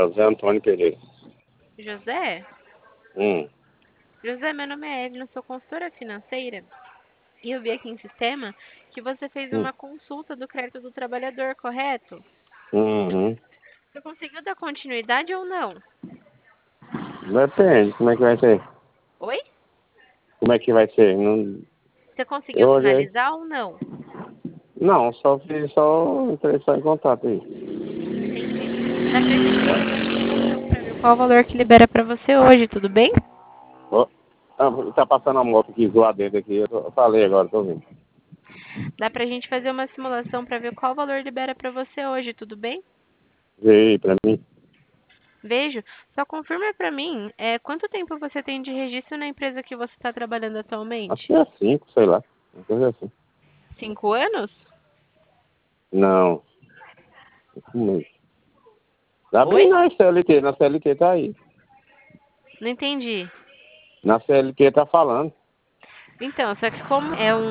José Antônio Pereira. José? José, meu nome é Edna, sou consultora financeira e eu vi aqui em sistema que você fez uma consulta do crédito do trabalhador, correto? Uhum. Você conseguiu dar continuidade ou não? Depende, como é que vai ser? Oi? Como é que vai ser? Não, Você conseguiu eu olhei. finalizar ou não? Não, só entrei só em contato aí. Entendi. Dá pra gente fazer uma simulação pra ver qual o valor que libera pra você hoje, tudo bem? Ó, tá passando a moto aqui, zoadeira aqui, eu falei agora, tô vendo. Dá pra gente fazer uma simulação pra ver qual valor libera pra você hoje, tudo bem? Vê aí pra mim. Vejo. Só confirma pra mim, quanto tempo você tem de registro na empresa que você está trabalhando Acho atualmente? que é 5, sei lá. Uma coisa assim. 5 anos? Não, 5 meses. Dá bem Oi? na CLT tá aí. Não entendi. Na CLT tá falando. Então, só que como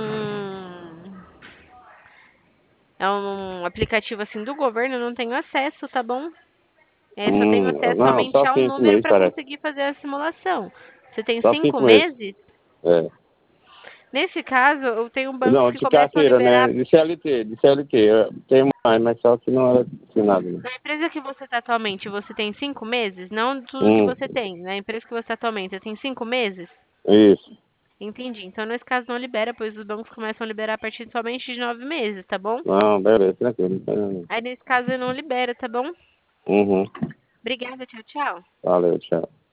é um aplicativo assim do governo, eu não tenho acesso, tá bom? Só tenho acesso Não, somente só ao 5 meses, número para parece. conseguir fazer a simulação. Você tem Só 5 5 meses. meses? É. Nesse caso, eu tenho bancos Não, que de começam a carteira, né? liberar. De CLT. Tem mais, mas só que não é assinado, né? Na empresa que você está atualmente, você tem 5 meses? Não tudo que Hum, você tem. Na empresa que você está atualmente, você tem 5 meses? isso. Entendi. Então, nesse caso, não libera, pois os bancos começam a liberar a partir somente de 9 meses, tá bom? Não, beleza, tranquilo. Aí, nesse caso, não libera, tá bom? Uhum. Obrigada, tchau, tchau. Valeu, tchau.